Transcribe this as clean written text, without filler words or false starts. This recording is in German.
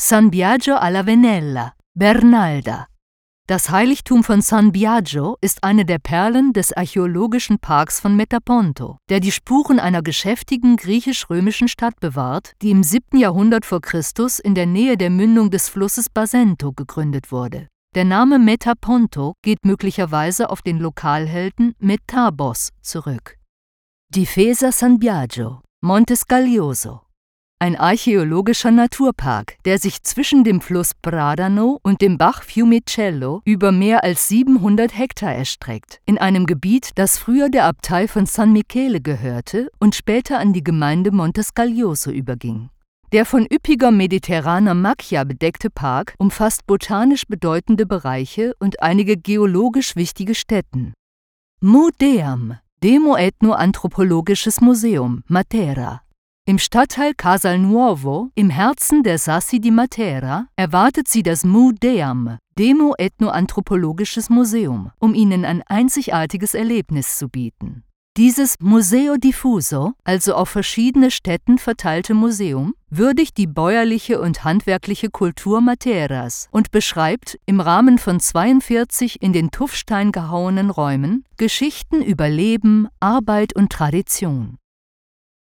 San Biagio alla Venella, Bernalda. Das Heiligtum von San Biagio ist eine der Perlen des archäologischen Parks von Metaponto, der die Spuren einer geschäftigen griechisch-römischen Stadt bewahrt, die im 7. Jahrhundert vor Christus in der Nähe der Mündung des Flusses Basento gegründet wurde. Der Name Metaponto geht möglicherweise auf den Lokalhelden Metabos zurück. Difesa San Biagio, Monte Scaglioso. Ein archäologischer Naturpark, der sich zwischen dem Fluss Bradano und dem Bach Fiumicello über mehr als 700 Hektar erstreckt, in einem Gebiet, das früher der Abtei von San Michele gehörte und später an die Gemeinde Monte Scaglioso überging. Der von üppiger mediterraner Macchia bedeckte Park umfasst botanisch bedeutende Bereiche und einige geologisch wichtige Stätten. Mudeam, Demo-Ethno-Anthropologisches Museum, Matera. Im Stadtteil Casalnuovo, im Herzen der Sassi di Matera, erwartet Sie das Mudeam, Demo-Ethno-Anthropologisches Museum, um Ihnen ein einzigartiges Erlebnis zu bieten. Dieses Museo Diffuso, also auf verschiedene Stätten verteilte Museum, würdigt die bäuerliche und handwerkliche Kultur Materas und beschreibt im Rahmen von 42 in den Tuffstein gehauenen Räumen Geschichten über Leben, Arbeit und Tradition.